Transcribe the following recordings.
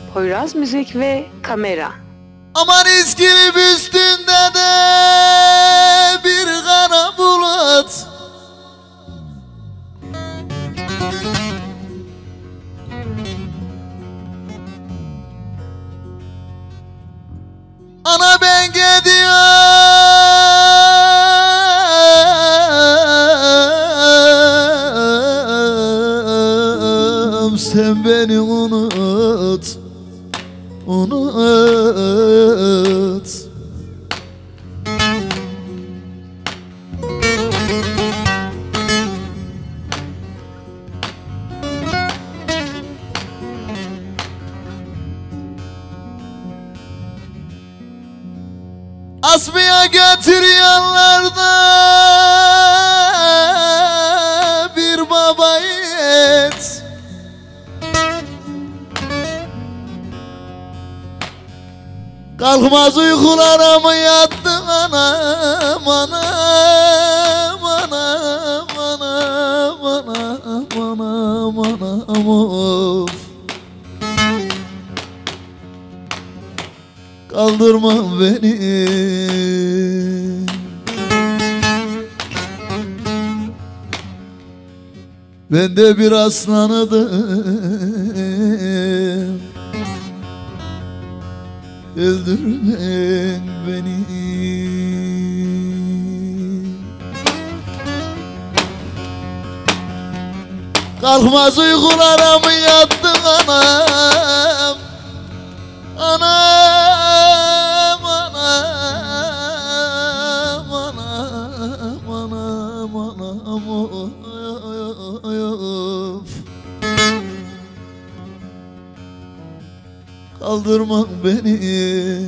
Poyraz Müzik ve Kamera. Aman İskilip üstünde de bir kara bulut, ana ben gidiyorum, sen beni unut, unut. Asmaya götürüyorlar bir baba yiğit, kalkmaz uykulara mı yattın anam, anam, anam, anam, anam, anam, anam, of. Kaldırma beni, ben de bir aslanıdım, öldürme beni. Kalkmaz uykulara mı yattın anam, anam, anam, anam, anam, anam, of. Kaldırma beni,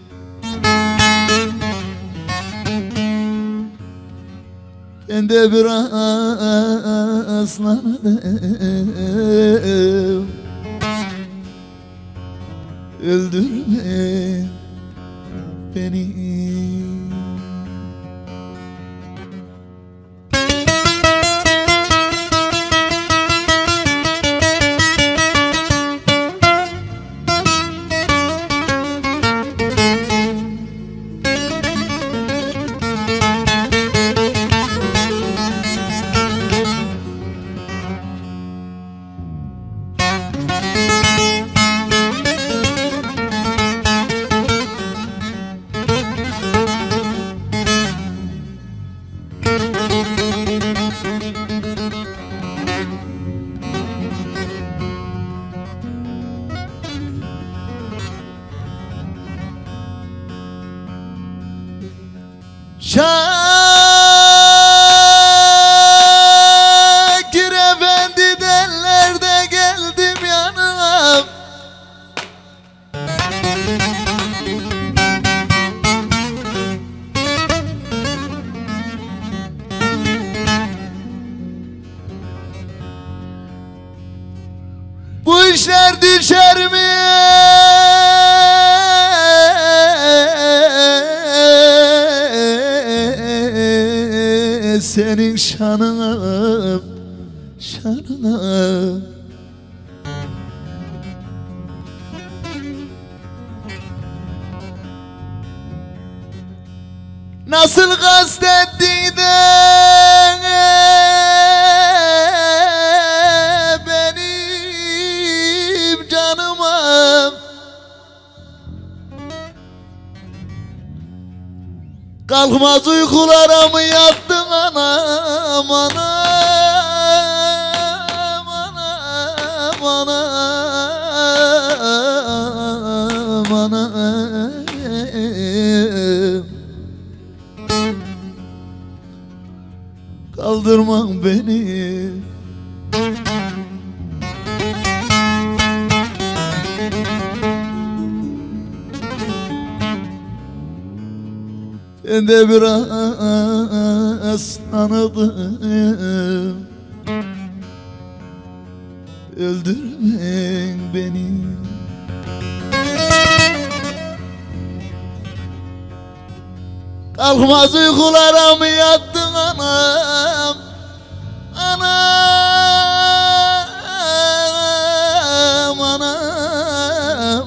ben de bir aslanım, öldürme beni. Şakir Efendi dellerde geldim yanına, bu işler düşer mi senin şanına, şanına? Nasıl kastettin de benim canıma, kalkmaz uykulara mı yattın anam, anam, anam, anam, anam. Kaldırma beni, ben de bir aslanıdım, öldürme beni. Kalkmaz uykulara mı yattın anam, anam, anam,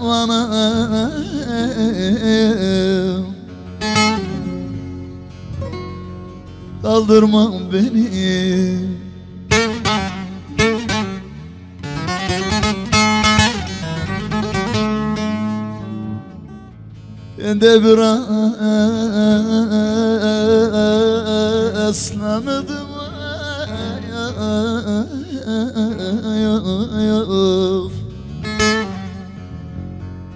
kaldırma beni. Ben de biraz ıslandım.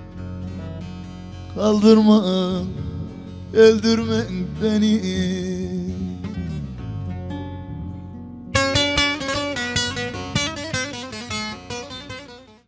Kaldırma, öldürme beni.